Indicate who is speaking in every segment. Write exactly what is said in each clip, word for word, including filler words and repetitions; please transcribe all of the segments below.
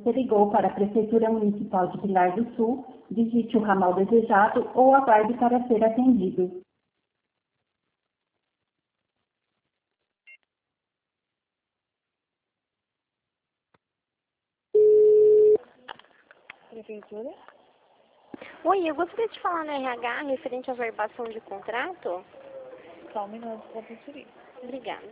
Speaker 1: você ligou para a Prefeitura Municipal de Pilar do Sul, digite o ramal desejado ou aguarde para ser atendido.
Speaker 2: Prefeitura?
Speaker 3: Oi, eu gostaria de falar no R H referente à verbação de contrato.
Speaker 2: Só um minuto para conferir.
Speaker 3: Obrigada.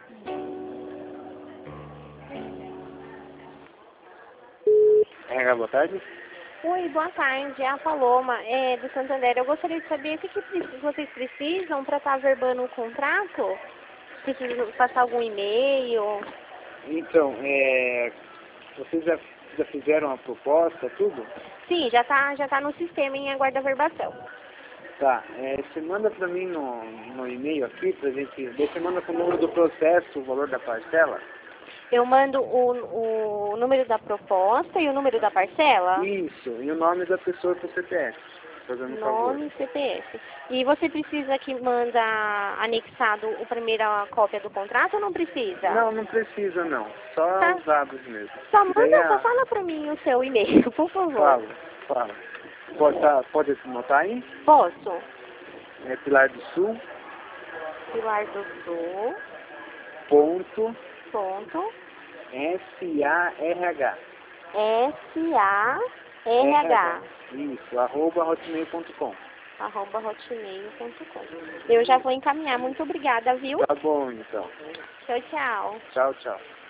Speaker 4: R H, boa tarde.
Speaker 3: Oi, boa tarde. É a Paloma, é, do Santander. Eu gostaria de saber o que, que pre- vocês precisam para estar verbando o contrato. Precisam passar algum e-mail?
Speaker 4: Então, é, vocês já, já fizeram a proposta, tudo?
Speaker 3: Sim, já está já tá no sistema em aguarda a verbação.
Speaker 4: Tá, é, você manda para mim no, no e-mail aqui, pra gente, daí você manda com o número do processo, o valor da parcela?
Speaker 3: Eu mando o, o número da proposta e o número da parcela?
Speaker 4: Isso, e o nome da pessoa com o C P F, fazendo um favor.
Speaker 3: Nome e C P F. E você precisa que manda anexado a primeira cópia do contrato ou não precisa?
Speaker 4: Não, não precisa não, só
Speaker 3: Tá.
Speaker 4: os dados mesmo.
Speaker 3: Só
Speaker 4: E daí
Speaker 3: manda, só
Speaker 4: a-
Speaker 3: fala pra mim o seu e-mail, por favor.
Speaker 4: Fala, fala. Pode, tá, pode anotar aí?
Speaker 3: Posso?
Speaker 4: É Pilar do Sul,
Speaker 3: Pilar do Sul,
Speaker 4: ponto,
Speaker 3: ponto,
Speaker 4: S A R H.
Speaker 3: S A R H,
Speaker 4: Isso, arroba hotmail ponto com.
Speaker 3: arroba hotmail ponto com. Eu já vou encaminhar. Muito obrigada, viu?
Speaker 4: Tá bom, então.
Speaker 3: Tchau, tchau.
Speaker 4: Tchau, tchau.